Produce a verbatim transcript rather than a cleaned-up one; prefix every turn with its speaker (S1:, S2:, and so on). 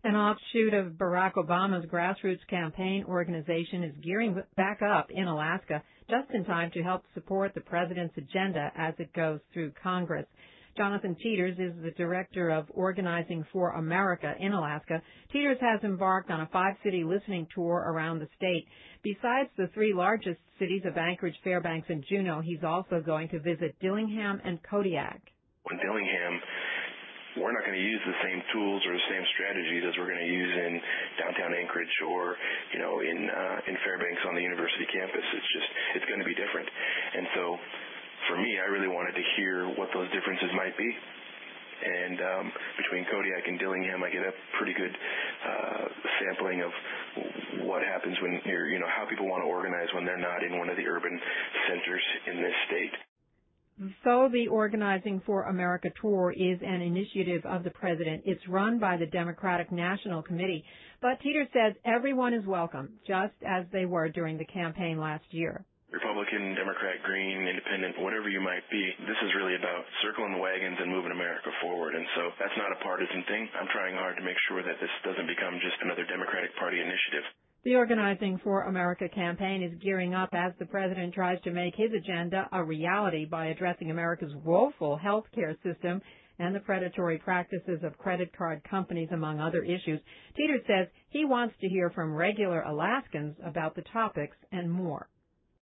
S1: An offshoot of Barack Obama's grassroots campaign organization is gearing back up in Alaska just in time to help support the president's agenda as it goes through Congress. Jonathan Teeters is the director of Organizing for America in Alaska. Teeters has embarked on a five-city listening tour around the state. Besides the three largest cities of Anchorage, Fairbanks, and Juneau, he's also going to visit Dillingham and Kodiak.
S2: In Dillingham, we're not going to use the same tools or the same strategies as we're going to use in downtown Anchorage or, you know, in uh, in Fairbanks on the university campus. It's just, it's going to be different. And so for me, I really wanted to hear what those differences might be. And um, between Kodiak and Dillingham, I get a pretty good uh, sampling of what happens when you're, you know, how people want to organize when they're not in one of the urban centers in this state.
S1: So the Organizing for America tour is an initiative of the president. It's run by the Democratic National Committee. But Teeters says everyone is welcome, just as they were during the campaign last year.
S2: Republican, Democrat, Green, Independent, whatever you might be, this is really about circling the wagons and moving America forward. And so that's not a partisan thing. I'm trying hard to make sure that this doesn't become just another Democratic Party initiative.
S1: The Organizing for America campaign is gearing up as the president tries to make his agenda a reality by addressing America's woeful health care system and the predatory practices of credit card companies, among other issues. Teeters says he wants to hear from regular Alaskans about the topics and more.